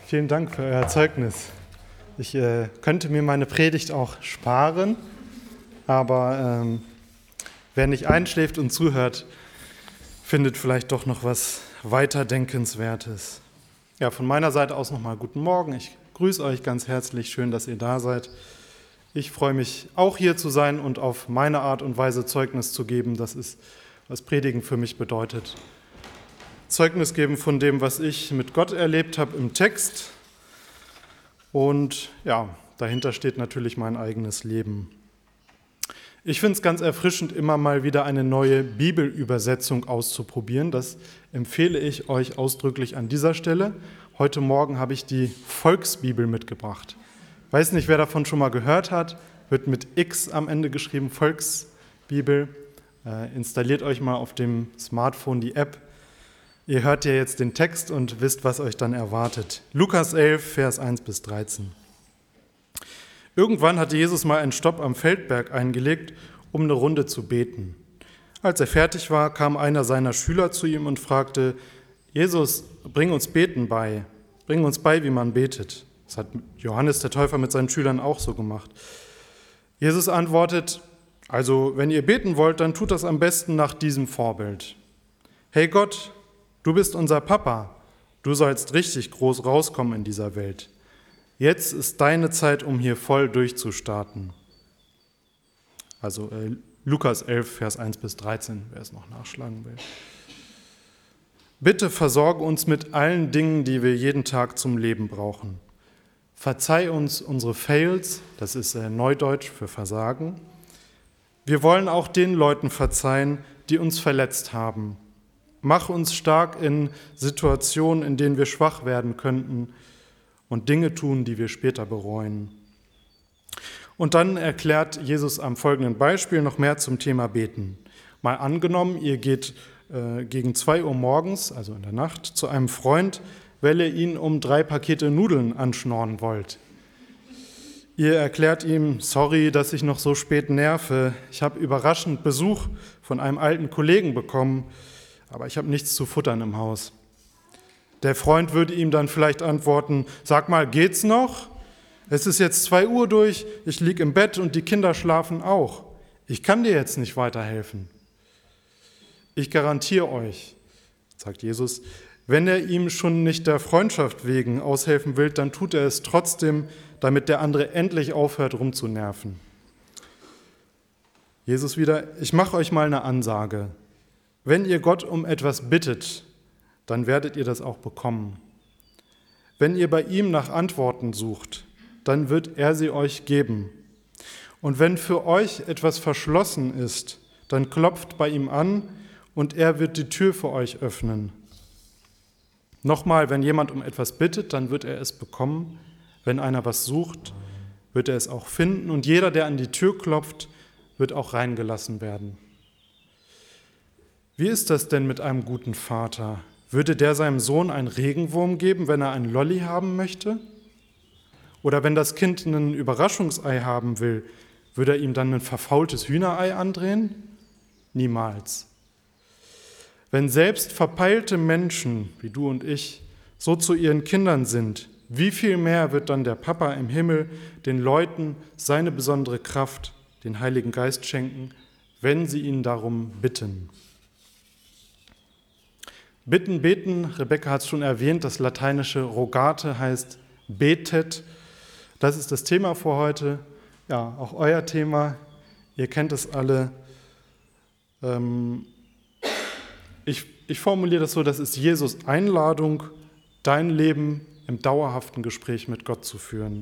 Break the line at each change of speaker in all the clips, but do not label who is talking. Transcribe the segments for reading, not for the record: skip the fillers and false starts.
Vielen Dank für euer Zeugnis. Ich könnte mir meine Predigt auch sparen, aber wer nicht einschläft und zuhört, findet vielleicht doch noch was Weiterdenkenswertes. Ja, von meiner Seite aus nochmal guten Morgen. Ich grüße euch ganz herzlich. Schön, dass ihr da seid. Ich freue mich auch hier zu sein und auf meine Art und Weise Zeugnis zu geben. Das ist, was Predigen für mich bedeutet. Zeugnis geben von dem, was ich mit Gott erlebt habe im Text. Und ja, dahinter steht natürlich mein eigenes Leben. Ich finde es ganz erfrischend, immer mal wieder eine neue Bibelübersetzung auszuprobieren. Das empfehle ich euch ausdrücklich an dieser Stelle. Heute Morgen habe ich die Volksbibel mitgebracht. Weiß nicht, wer davon schon mal gehört hat. Wird mit X am Ende geschrieben, Volksbibel. Installiert euch mal auf dem Smartphone die App. Ihr hört ja jetzt den Text und wisst, was euch dann erwartet. Lukas 11, Vers 1 bis 13. Irgendwann hatte Jesus mal einen Stopp am Feldberg eingelegt, um eine Runde zu beten. Als er fertig war, kam einer seiner Schüler zu ihm und fragte: Jesus, bring uns Beten bei. Bring uns bei, wie man betet. Das hat Johannes der Täufer mit seinen Schülern auch so gemacht. Jesus antwortet: Also, wenn ihr beten wollt, dann tut das am besten nach diesem Vorbild. Hey Gott, du bist unser Papa. Du sollst richtig groß rauskommen in dieser Welt. Jetzt ist deine Zeit, um hier voll durchzustarten. Also Lukas 11, Vers 1 bis 13, wer es noch nachschlagen will. Bitte versorge uns mit allen Dingen, die wir jeden Tag zum Leben brauchen. Verzeih uns unsere Fails, das ist Neudeutsch für Versagen. Wir wollen auch den Leuten verzeihen, die uns verletzt haben. Mach uns stark in Situationen, in denen wir schwach werden könnten und Dinge tun, die wir später bereuen. Und dann erklärt Jesus am folgenden Beispiel noch mehr zum Thema Beten. Mal angenommen, ihr geht gegen 2 Uhr morgens, also in der Nacht, zu einem Freund, weil ihr ihn um 3 Pakete Nudeln anschnorren wollt. Ihr erklärt ihm: Sorry, dass ich noch so spät nerve. Ich habe überraschend Besuch von einem alten Kollegen bekommen, aber ich habe nichts zu futtern im Haus. Der Freund würde ihm dann vielleicht antworten: Sag mal, geht's noch? Es ist jetzt 2 Uhr durch, ich liege im Bett und die Kinder schlafen auch. Ich kann dir jetzt nicht weiterhelfen. Ich garantiere euch, sagt Jesus, wenn er ihm schon nicht der Freundschaft wegen aushelfen will, dann tut er es trotzdem, damit der andere endlich aufhört, rumzunerven. Jesus wieder: Ich mache euch mal eine Ansage. Wenn ihr Gott um etwas bittet, dann werdet ihr das auch bekommen. Wenn ihr bei ihm nach Antworten sucht, dann wird er sie euch geben. Und wenn für euch etwas verschlossen ist, dann klopft bei ihm an und er wird die Tür für euch öffnen. Nochmal, wenn jemand um etwas bittet, dann wird er es bekommen. Wenn einer was sucht, wird er es auch finden. Und jeder, der an die Tür klopft, wird auch reingelassen werden. Wie ist das denn mit einem guten Vater? Würde der seinem Sohn einen Regenwurm geben, wenn er ein Lolli haben möchte? Oder wenn das Kind ein Überraschungsei haben will, würde er ihm dann ein verfaultes Hühnerei andrehen? Niemals. Wenn selbst verpeilte Menschen, wie du und ich, so zu ihren Kindern sind, wie viel mehr wird dann der Papa im Himmel den Leuten seine besondere Kraft, den Heiligen Geist schenken, wenn sie ihn darum bitten? Bitten, beten, Rebecca hat es schon erwähnt, das lateinische rogate heißt betet. Das ist das Thema für heute. Ja, auch euer Thema. Ihr kennt es alle. Ich formuliere das so: Das ist Jesus' Einladung, dein Leben im dauerhaften Gespräch mit Gott zu führen.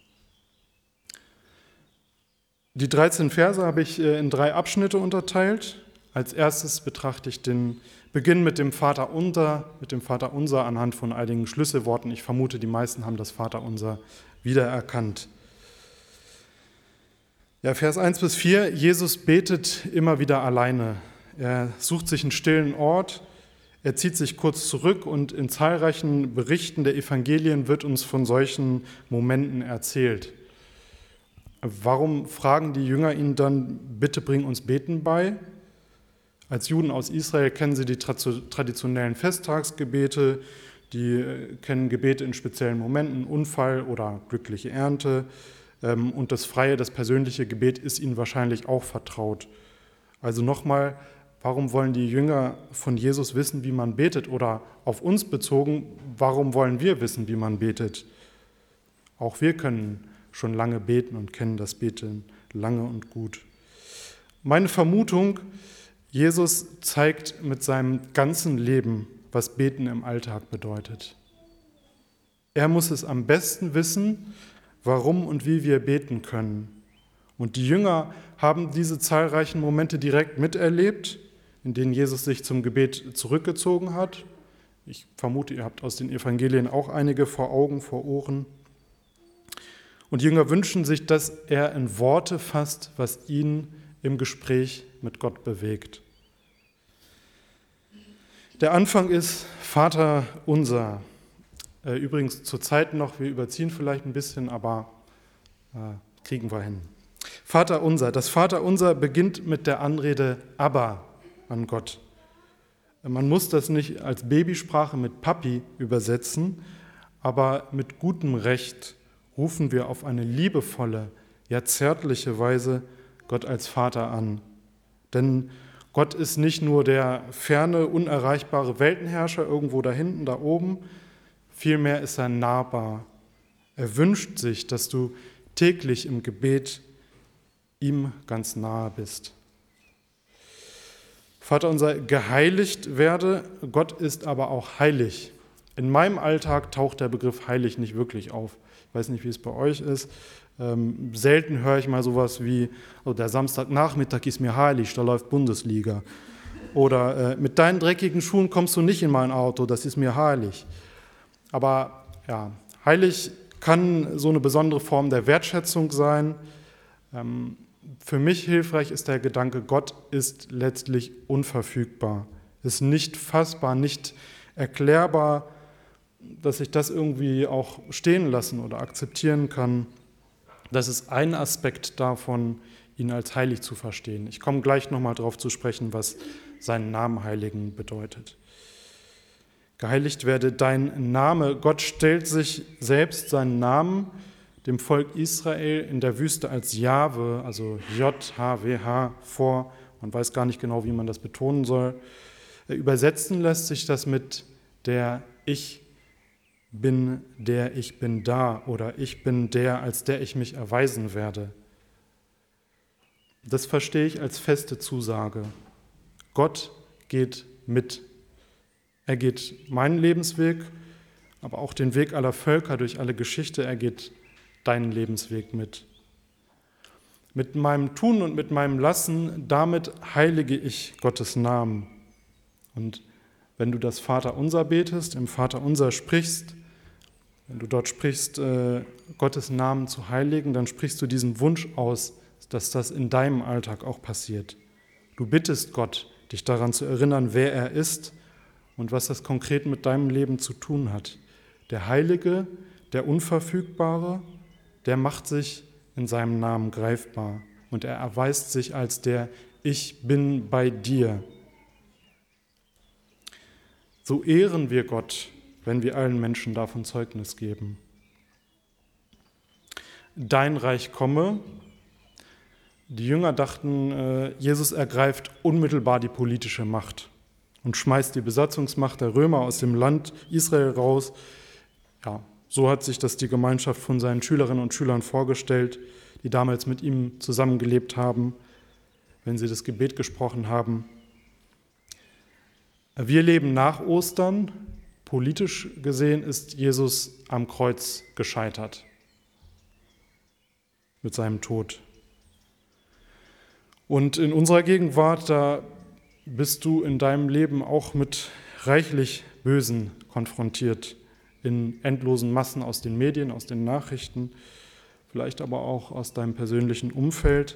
Die 13 Verse habe ich in 3 Abschnitte unterteilt. Als erstes betrachte ich den Beginn mit dem Vaterunser anhand von einigen Schlüsselworten. Ich vermute, die meisten haben das Vaterunser wiedererkannt. Ja, Vers 1 bis 4, Jesus betet immer wieder alleine. Er sucht sich einen stillen Ort, er zieht sich kurz zurück und in zahlreichen Berichten der Evangelien wird uns von solchen Momenten erzählt. Warum fragen die Jünger ihn dann: Bitte bring uns Beten bei? Als Juden aus Israel kennen sie die traditionellen Festtagsgebete, die kennen Gebete in speziellen Momenten, Unfall oder glückliche Ernte. Und das freie, das persönliche Gebet ist ihnen wahrscheinlich auch vertraut. Also nochmal, warum wollen die Jünger von Jesus wissen, wie man betet? Oder auf uns bezogen, warum wollen wir wissen, wie man betet? Auch wir können schon lange beten und kennen das Beten lange und gut. Meine Vermutung, Jesus zeigt mit seinem ganzen Leben, was Beten im Alltag bedeutet. Er muss es am besten wissen, warum und wie wir beten können. Und die Jünger haben diese zahlreichen Momente direkt miterlebt, in denen Jesus sich zum Gebet zurückgezogen hat. Ich vermute, ihr habt aus den Evangelien auch einige vor Augen, vor Ohren. Und die Jünger wünschen sich, dass er in Worte fasst, was ihn im Gespräch mit Gott bewegt. Der Anfang ist Vater unser. Übrigens zur Zeit noch, wir überziehen vielleicht ein bisschen, aber kriegen wir hin. Vater unser. Das Vater unser beginnt mit der Anrede Abba an Gott. Man muss das nicht als Babysprache mit Papi übersetzen, aber mit gutem Recht rufen wir auf eine liebevolle, ja zärtliche Weise Gott als Vater an. Denn Gott ist nicht nur der ferne, unerreichbare Weltenherrscher irgendwo da hinten, da oben, vielmehr ist er nahbar. Er wünscht sich, dass du täglich im Gebet ihm ganz nahe bist. Vater unser, geheiligt werde, Gott ist aber auch heilig. In meinem Alltag taucht der Begriff heilig nicht wirklich auf. Ich weiß nicht, wie es bei euch ist. Selten höre ich mal sowas wie, oh, der Samstagnachmittag ist mir heilig, da läuft Bundesliga. Oder mit deinen dreckigen Schuhen kommst du nicht in mein Auto, das ist mir heilig. Aber ja, heilig kann so eine besondere Form der Wertschätzung sein. Für mich hilfreich ist der Gedanke, Gott ist letztlich unverfügbar, ist nicht fassbar, nicht erklärbar, dass ich das irgendwie auch stehen lassen oder akzeptieren kann. Das ist ein Aspekt davon, ihn als heilig zu verstehen. Ich komme gleich nochmal darauf zu sprechen, was seinen Namen heiligen bedeutet. Geheiligt werde dein Name. Gott stellt sich selbst seinen Namen dem Volk Israel in der Wüste als Jahwe, also J-H-W-H, vor. Man weiß gar nicht genau, wie man das betonen soll. Übersetzen lässt sich das mit der Ich bin der ich bin da oder ich bin der, als der ich mich erweisen werde. Das verstehe ich als feste Zusage. Gott geht mit. Er geht meinen Lebensweg, aber auch den Weg aller Völker durch alle Geschichte. Er geht deinen Lebensweg mit. Mit meinem Tun und mit meinem Lassen, damit heilige ich Gottes Namen. Und wenn du das Vaterunser betest, im Vaterunser sprichst, wenn du dort sprichst, Gottes Namen zu heiligen, dann sprichst du diesen Wunsch aus, dass das in deinem Alltag auch passiert. Du bittest Gott, dich daran zu erinnern, wer er ist und was das konkret mit deinem Leben zu tun hat. Der Heilige, der Unverfügbare, der macht sich in seinem Namen greifbar und er erweist sich als der Ich bin bei dir. So ehren wir Gott, wenn wir allen Menschen davon Zeugnis geben. Dein Reich komme. Die Jünger dachten, Jesus ergreift unmittelbar die politische Macht und schmeißt die Besatzungsmacht der Römer aus dem Land Israel raus. Ja, so hat sich das die Gemeinschaft von seinen Schülerinnen und Schülern vorgestellt, die damals mit ihm zusammengelebt haben, wenn sie das Gebet gesprochen haben. Wir leben nach Ostern. Politisch gesehen ist Jesus am Kreuz gescheitert mit seinem Tod. Und in unserer Gegenwart, da bist du in deinem Leben auch mit reichlich Bösen konfrontiert, in endlosen Massen aus den Medien, aus den Nachrichten, vielleicht aber auch aus deinem persönlichen Umfeld.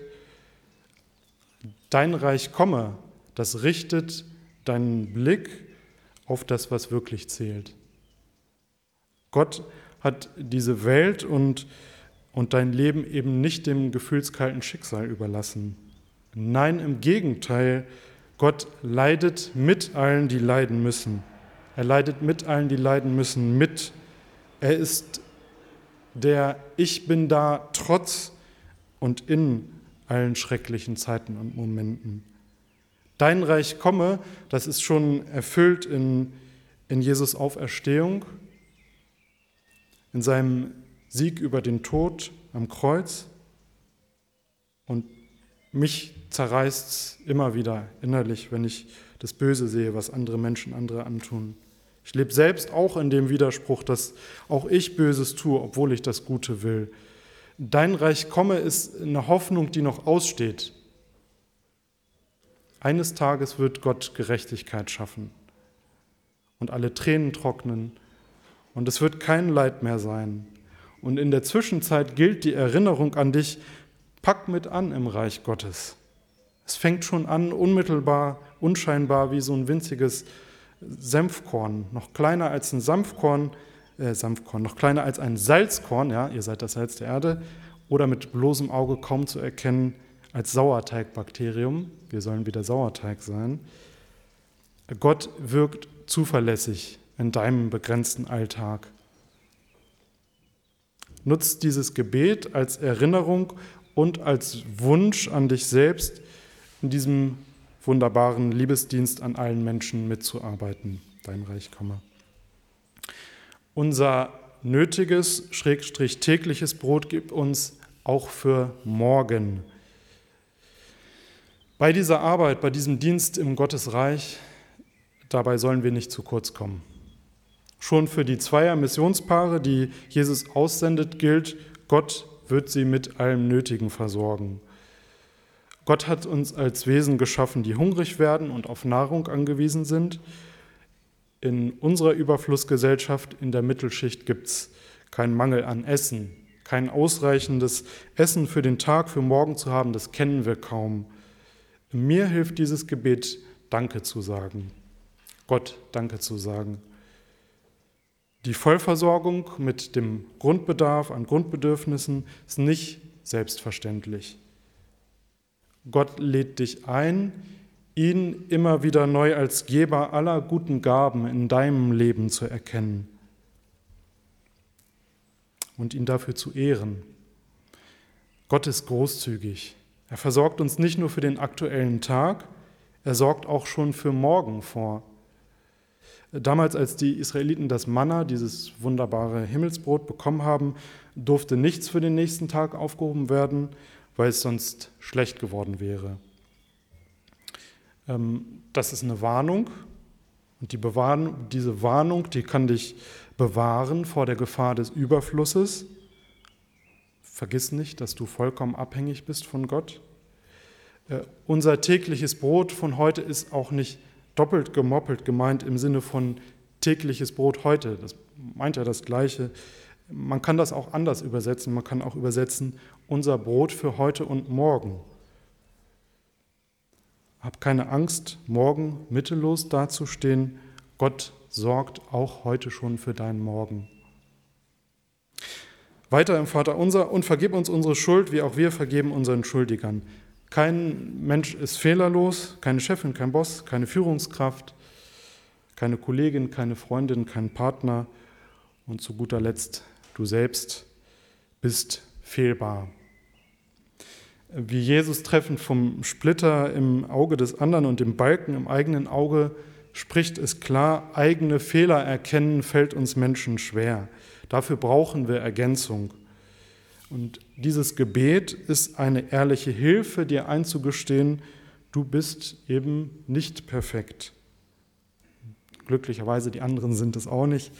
Dein Reich komme, das richtet deinen Blick auf das, was wirklich zählt. Gott hat diese Welt und dein Leben eben nicht dem gefühlskalten Schicksal überlassen. Nein, im Gegenteil, Gott leidet mit allen, die leiden müssen. Er leidet mit allen, die leiden müssen, mit. Er ist der Ich bin da trotz und in allen schrecklichen Zeiten und Momenten. Dein Reich komme, das ist schon erfüllt in Jesus Auferstehung, in seinem Sieg über den Tod am Kreuz. Und mich zerreißt es immer wieder innerlich, wenn ich das Böse sehe, was andere Menschen andere antun. Ich lebe selbst auch in dem Widerspruch, dass auch ich Böses tue, obwohl ich das Gute will. Dein Reich komme ist eine Hoffnung, die noch aussteht. Eines Tages wird Gott Gerechtigkeit schaffen und alle Tränen trocknen und es wird kein Leid mehr sein. Und in der Zwischenzeit gilt die Erinnerung an dich, pack mit an im Reich Gottes. Es fängt schon an, unmittelbar, unscheinbar wie so ein winziges Senfkorn, noch kleiner als ein noch kleiner als ein Salzkorn, ja, ihr seid das Salz der Erde, oder mit bloßem Auge kaum zu erkennen als Sauerteigbakterium. Wir sollen wieder Sauerteig sein. Gott wirkt zuverlässig in deinem begrenzten Alltag. Nutzt dieses Gebet als Erinnerung und als Wunsch an dich selbst, in diesem wunderbaren Liebesdienst an allen Menschen mitzuarbeiten. Dein Reich komme. Unser nötiges, tägliches Brot gib uns auch für morgen. Bei dieser Arbeit, bei diesem Dienst im Gottesreich, dabei sollen wir nicht zu kurz kommen. Schon für die Zweier-Missionspaare, die Jesus aussendet, gilt, Gott wird sie mit allem Nötigen versorgen. Gott hat uns als Wesen geschaffen, die hungrig werden und auf Nahrung angewiesen sind. In unserer Überflussgesellschaft, in der Mittelschicht, gibt es keinen Mangel an Essen, kein ausreichendes Essen für den Tag, für morgen zu haben, das kennen wir kaum. Mir hilft dieses Gebet, Danke zu sagen, Gott Danke zu sagen. Die Vollversorgung mit dem Grundbedarf an Grundbedürfnissen ist nicht selbstverständlich. Gott lädt dich ein, ihn immer wieder neu als Geber aller guten Gaben in deinem Leben zu erkennen und ihn dafür zu ehren. Gott ist großzügig. Er versorgt uns nicht nur für den aktuellen Tag, er sorgt auch schon für morgen vor. Damals, als die Israeliten das Manna, dieses wunderbare Himmelsbrot, bekommen haben, durfte nichts für den nächsten Tag aufgehoben werden, weil es sonst schlecht geworden wäre. Das ist eine Warnung und diese Warnung, die kann dich bewahren vor der Gefahr des Überflusses. Vergiss nicht, dass du vollkommen abhängig bist von Gott. Unser tägliches Brot von heute ist auch nicht doppelt gemoppelt gemeint im Sinne von tägliches Brot heute. Das meint ja das Gleiche. Man kann das auch anders übersetzen. Man kann auch übersetzen, unser Brot für heute und morgen. Hab keine Angst, morgen mittellos dazustehen. Gott sorgt auch heute schon für deinen Morgen. Weiter im Vaterunser: und vergib uns unsere Schuld, wie auch wir vergeben unseren Schuldigern. Kein Mensch ist fehlerlos, keine Chefin, kein Boss, keine Führungskraft, keine Kollegin, keine Freundin, kein Partner und zu guter Letzt du selbst bist fehlbar. Wie Jesus treffend vom Splitter im Auge des anderen und dem Balken im eigenen Auge spricht, ist klar, eigene Fehler erkennen fällt uns Menschen schwer. Dafür brauchen wir Ergänzung. Und dieses Gebet ist eine ehrliche Hilfe, dir einzugestehen, du bist eben nicht perfekt. Glücklicherweise die anderen sind es auch nicht.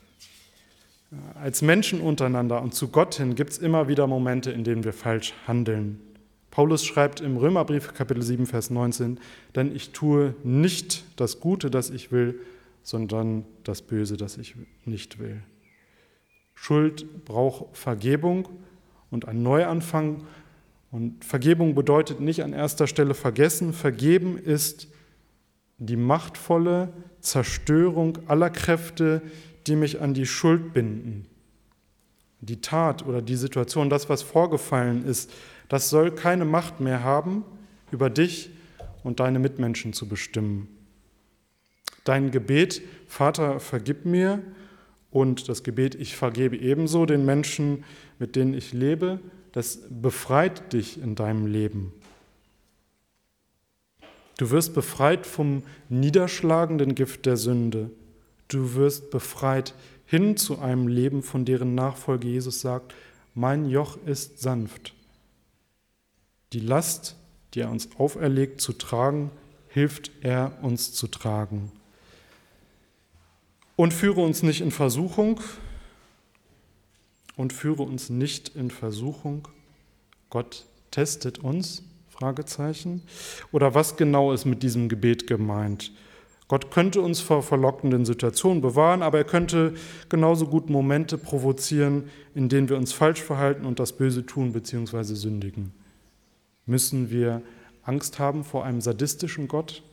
Als Menschen untereinander und zu Gott hin gibt es immer wieder Momente, in denen wir falsch handeln. Paulus schreibt im Römerbrief, Kapitel 7, Vers 19, denn ich tue nicht das Gute, das ich will, sondern das Böse, das ich nicht will. Schuld braucht Vergebung und einen Neuanfang. Und Vergebung bedeutet nicht an erster Stelle vergessen. Vergeben ist die machtvolle Zerstörung aller Kräfte, die mich an die Schuld binden. Die Tat oder die Situation, das, was vorgefallen ist, das soll keine Macht mehr haben, über dich und deine Mitmenschen zu bestimmen. Dein Gebet, Vater, vergib mir, und das Gebet, ich vergebe ebenso den Menschen, mit denen ich lebe, das befreit dich in deinem Leben. Du wirst befreit vom niederschlagenden Gift der Sünde. Du wirst befreit hin zu einem Leben, von deren Nachfolge Jesus sagt, mein Joch ist sanft. Die Last, die er uns auferlegt zu tragen, hilft er uns zu tragen. Und führe uns nicht in Versuchung. Und führe uns nicht in Versuchung. Gott testet uns, Fragezeichen. Oder was genau ist mit diesem Gebet gemeint? Gott könnte uns vor verlockenden Situationen bewahren, aber er könnte genauso gut Momente provozieren, in denen wir uns falsch verhalten und das Böse tun bzw. sündigen. Müssen wir Angst haben vor einem sadistischen Gott,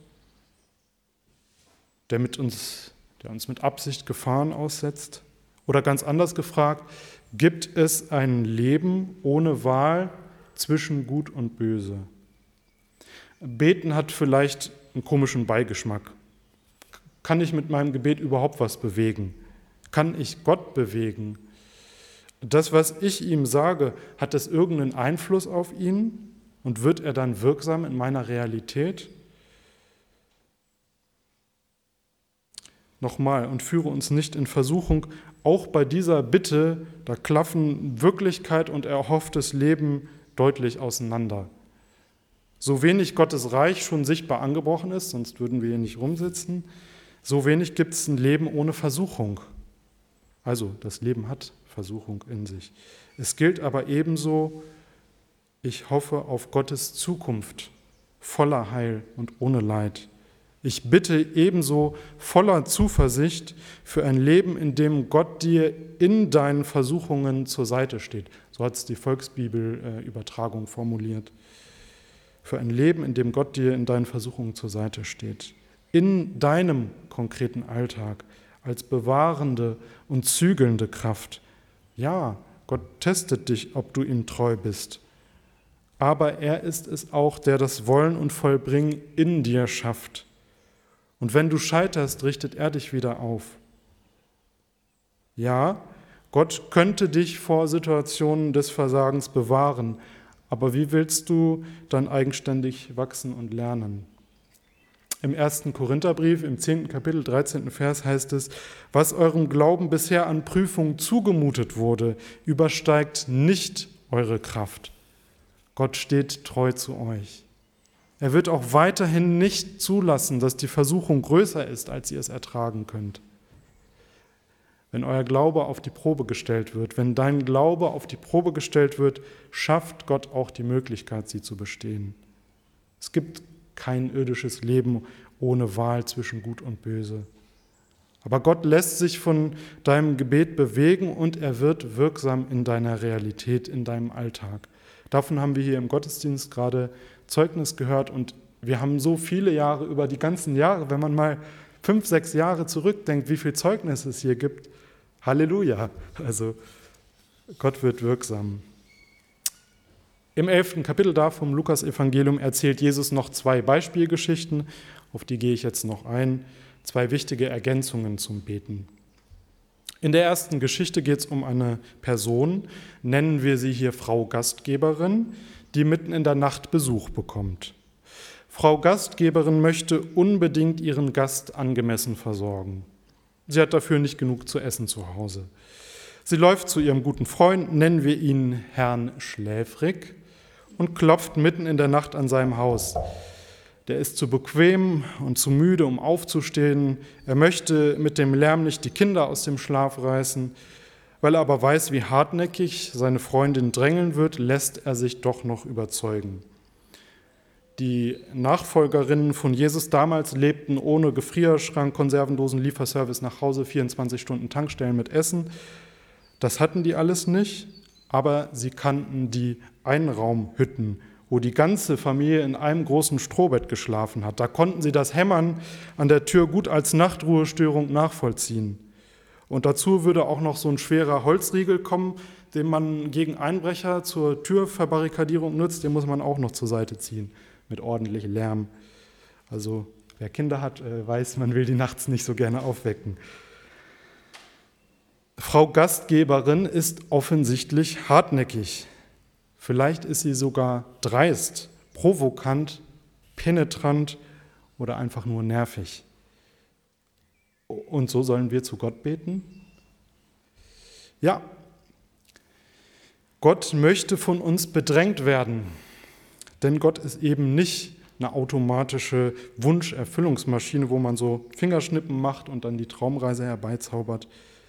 der uns mit Absicht Gefahren aussetzt? Oder ganz anders gefragt, gibt es ein Leben ohne Wahl zwischen Gut und Böse? Beten hat vielleicht einen komischen Beigeschmack. Kann ich mit meinem Gebet überhaupt was bewegen? Kann ich Gott bewegen? Das, was ich ihm sage, hat das irgendeinen Einfluss auf ihn? Und wird er dann wirksam in meiner Realität? Nochmal, und führe uns nicht in Versuchung. Auch bei dieser Bitte, da klaffen Wirklichkeit und erhofftes Leben deutlich auseinander. So wenig Gottes Reich schon sichtbar angebrochen ist, sonst würden wir hier nicht rumsitzen, so wenig gibt es ein Leben ohne Versuchung. Also das Leben hat Versuchung in sich. Es gilt aber ebenso, ich hoffe auf Gottes Zukunft, voller Heil und ohne Leid. Ich bitte ebenso voller Zuversicht für ein Leben, in dem Gott dir in deinen Versuchungen zur Seite steht. So hat es die Volksbibel-Übertragung formuliert. Für ein Leben, in dem Gott dir in deinen Versuchungen zur Seite steht. In deinem konkreten Alltag als bewahrende und zügelnde Kraft. Ja, Gott testet dich, ob du ihm treu bist. Aber er ist es auch, der das Wollen und Vollbringen in dir schafft. Und wenn du scheiterst, richtet er dich wieder auf. Ja, Gott könnte dich vor Situationen des Versagens bewahren, aber wie willst du dann eigenständig wachsen und lernen? Im 1. Korintherbrief, im 10. Kapitel, 13. Vers heißt es, was eurem Glauben bisher an Prüfung zugemutet wurde, übersteigt nicht eure Kraft. Gott steht treu zu euch. Er wird auch weiterhin nicht zulassen, dass die Versuchung größer ist, als ihr es ertragen könnt. Wenn euer Glaube auf die Probe gestellt wird, wenn dein Glaube auf die Probe gestellt wird, schafft Gott auch die Möglichkeit, sie zu bestehen. Es gibt kein irdisches Leben ohne Wahl zwischen Gut und Böse. Aber Gott lässt sich von deinem Gebet bewegen und er wird wirksam in deiner Realität, in deinem Alltag. Davon haben wir hier im Gottesdienst gerade Zeugnis gehört und wir haben so viele Jahre, über die ganzen Jahre, wenn man mal 5, 6 Jahre zurückdenkt, wie viel Zeugnis es hier gibt. Halleluja! Also Gott wird wirksam. Im 11. Kapitel da vom Lukas-Evangelium erzählt Jesus noch 2 Beispielgeschichten, auf die gehe ich jetzt noch ein, 2 wichtige Ergänzungen zum Beten. In der ersten Geschichte geht es um eine Person, nennen wir sie hier Frau Gastgeberin, die mitten in der Nacht Besuch bekommt. Frau Gastgeberin möchte unbedingt ihren Gast angemessen versorgen. Sie hat dafür nicht genug zu essen zu Hause. Sie läuft zu ihrem guten Freund, nennen wir ihn Herrn Schläfrig, und klopft mitten in der Nacht an seinem Haus. Der ist zu bequem und zu müde, um aufzustehen. Er möchte mit dem Lärm nicht die Kinder aus dem Schlaf reißen. Weil er aber weiß, wie hartnäckig seine Freundin drängeln wird, lässt er sich doch noch überzeugen. Die Nachfolgerinnen von Jesus damals lebten ohne Gefrierschrank, Konservendosen, Lieferservice nach Hause, 24 Stunden Tankstellen mit Essen. Das hatten die alles nicht, aber sie kannten die Einraumhütten, wo die ganze Familie in einem großen Strohbett geschlafen hat. Da konnten sie das Hämmern an der Tür gut als Nachtruhestörung nachvollziehen. Und dazu würde auch noch so ein schwerer Holzriegel kommen, den man gegen Einbrecher zur Türverbarrikadierung nutzt, den muss man auch noch zur Seite ziehen, mit ordentlich Lärm. Also Wer Kinder hat, weiß, man will die nachts nicht so gerne aufwecken. Frau Gastgeberin ist offensichtlich hartnäckig. Vielleicht ist sie sogar dreist, provokant, penetrant oder einfach nur nervig. Und so sollen wir zu Gott beten? Ja, Gott möchte von uns bedrängt werden, denn Gott ist eben nicht eine automatische Wunscherfüllungsmaschine, wo man so Fingerschnippen macht und dann die Traumreise herbeizaubert.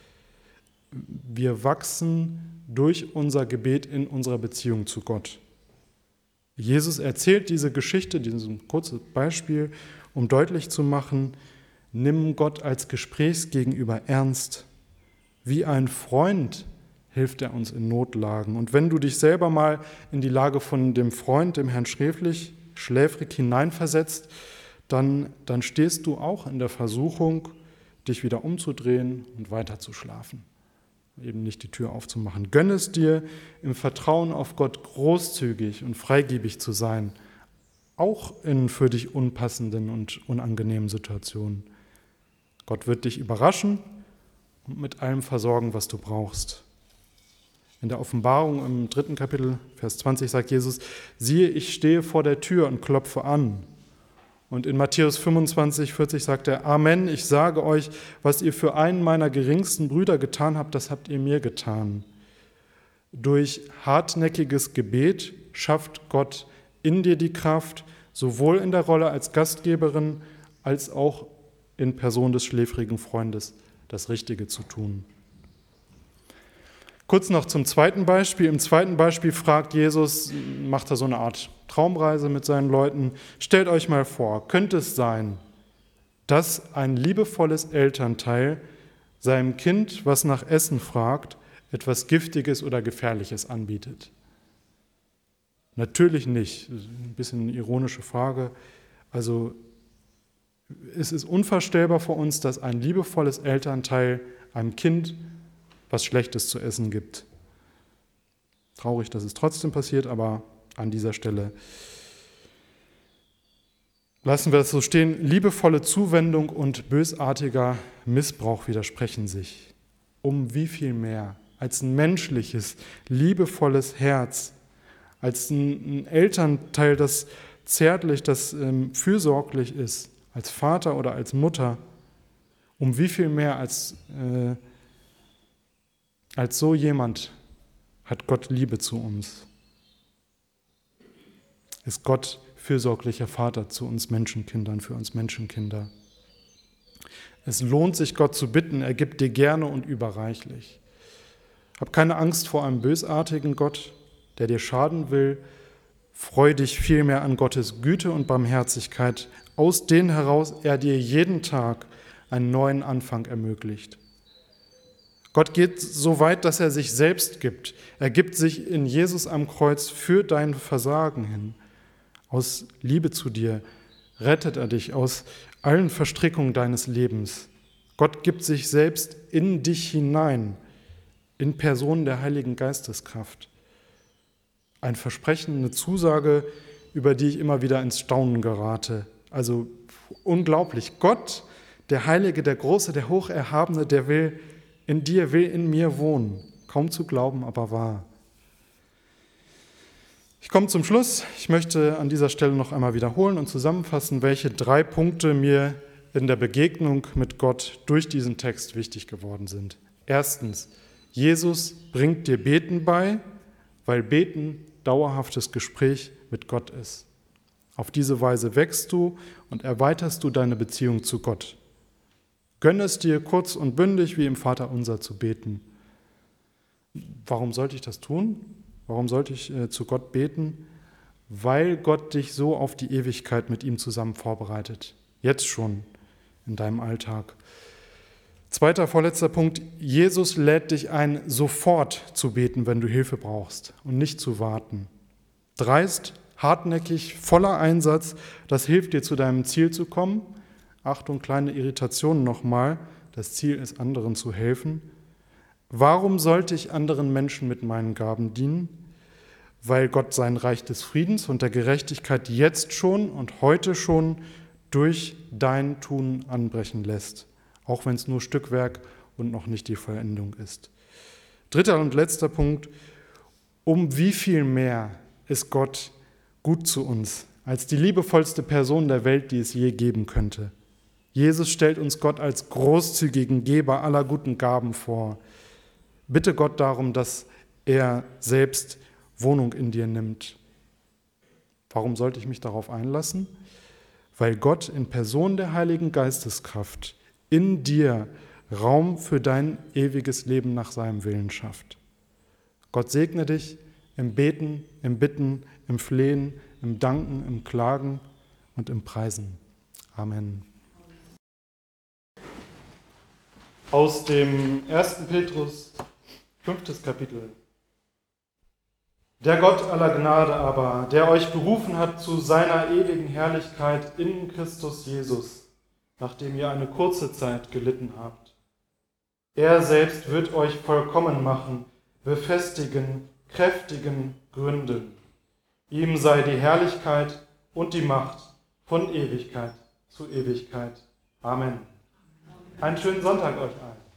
Wir wachsen durch unser Gebet in unserer Beziehung zu Gott. Jesus erzählt diese Geschichte, dieses kurze Beispiel, um deutlich zu machen, nimm Gott als Gesprächsgegenüber ernst. Wie ein Freund hilft er uns in Notlagen. Und wenn du dich selber mal in die Lage von dem Freund, dem Herrn schläfrig hineinversetzt, dann stehst du auch in der Versuchung, dich wieder umzudrehen und weiter zu schlafen. Eben nicht die Tür aufzumachen. Gönn es dir, im Vertrauen auf Gott großzügig und freigebig zu sein, auch in für dich unpassenden und unangenehmen Situationen. Gott wird dich überraschen und mit allem versorgen, was du brauchst. In der Offenbarung im 3. Kapitel, Vers 20 sagt Jesus, siehe, ich stehe vor der Tür und klopfe an. Und in Matthäus 25, 40 sagt er, Amen, ich sage euch, was ihr für einen meiner geringsten Brüder getan habt, das habt ihr mir getan. Durch hartnäckiges Gebet schafft Gott in dir die Kraft, sowohl in der Rolle als Gastgeberin, als auch in Person des schläfrigen Freundes, das Richtige zu tun. Kurz noch zum zweiten Beispiel. Im zweiten Beispiel fragt Jesus, macht er so eine Art Traumreise mit seinen Leuten. Stellt euch mal vor, könnte es sein, dass ein liebevolles Elternteil seinem Kind, was nach Essen fragt, etwas Giftiges oder Gefährliches anbietet? Natürlich nicht. Ein bisschen eine ironische Frage. Also es ist unvorstellbar für uns, dass ein liebevolles Elternteil einem Kind was Schlechtes zu essen gibt. Traurig, dass es trotzdem passiert, aber an dieser Stelle lassen wir das so stehen. Liebevolle Zuwendung und bösartiger Missbrauch widersprechen sich. Um wie viel mehr als ein menschliches, liebevolles Herz, als ein Elternteil, das zärtlich, das fürsorglich ist, als Vater oder als Mutter, um wie viel mehr als so jemand hat Gott Liebe zu uns. Ist Gott fürsorglicher Vater zu uns Menschenkindern, für uns Menschenkinder. Es lohnt sich, Gott zu bitten, er gibt dir gerne und überreichlich. Hab keine Angst vor einem bösartigen Gott, der dir schaden will. Freu dich vielmehr an Gottes Güte und Barmherzigkeit, aus denen heraus er dir jeden Tag einen neuen Anfang ermöglicht. Gott geht so weit, dass er sich selbst gibt. Er gibt sich in Jesus am Kreuz für dein Versagen hin. Aus Liebe zu dir rettet er dich aus allen Verstrickungen deines Lebens. Gott gibt sich selbst in dich hinein, in Person der Heiligen Geisteskraft. Ein Versprechen, eine Zusage, über die ich immer wieder ins Staunen gerate. Also unglaublich. Gott, der Heilige, der Große, der Hocherhabene, der will in dir, will in mir wohnen. Kaum zu glauben, aber wahr. Ich komme zum Schluss. Ich möchte an dieser Stelle noch einmal wiederholen und zusammenfassen, welche 3 Punkte mir in der Begegnung mit Gott durch diesen Text wichtig geworden sind. Erstens, Jesus bringt dir Beten bei, weil Beten dauerhaftes Gespräch mit Gott ist. Auf diese Weise wächst du und erweiterst du deine Beziehung zu Gott. Gönn es dir kurz und bündig wie im Vaterunser zu beten. Warum sollte ich das tun? Warum sollte ich zu Gott beten? Weil Gott dich so auf die Ewigkeit mit ihm zusammen vorbereitet. Jetzt schon in deinem Alltag. Zweiter, vorletzter Punkt. Jesus lädt dich ein, sofort zu beten, wenn du Hilfe brauchst und nicht zu warten. Dreist, hartnäckig, voller Einsatz, das hilft dir, zu deinem Ziel zu kommen. Achtung, kleine Irritation nochmal. Das Ziel ist, anderen zu helfen. Warum sollte ich anderen Menschen mit meinen Gaben dienen? Weil Gott sein Reich des Friedens und der Gerechtigkeit jetzt schon und heute schon durch dein Tun anbrechen lässt, auch wenn es nur Stückwerk und noch nicht die Vollendung ist. Dritter und letzter Punkt: Um wie viel mehr ist Gott gut zu uns als die liebevollste Person der Welt, die es je geben könnte. Jesus stellt uns Gott als großzügigen Geber aller guten Gaben vor. Bitte Gott darum, dass er selbst Wohnung in dir nimmt. Warum sollte ich mich darauf einlassen? Weil Gott in Person der Heiligen Geisteskraft in dir Raum für dein ewiges Leben nach seinem Willen schafft. Gott segne dich im Beten, im Bitten, im Flehen, im Danken, im Klagen und im Preisen. Amen. Aus dem 1. Petrus, 5. Kapitel. Der Gott aller Gnade aber, der euch berufen hat zu seiner ewigen Herrlichkeit in Christus Jesus, nachdem ihr eine kurze Zeit gelitten habt. Er selbst wird euch vollkommen machen, befestigen, kräftigen, gründen. Ihm sei die Herrlichkeit und die Macht von Ewigkeit zu Ewigkeit. Amen. Einen schönen Sonntag euch allen.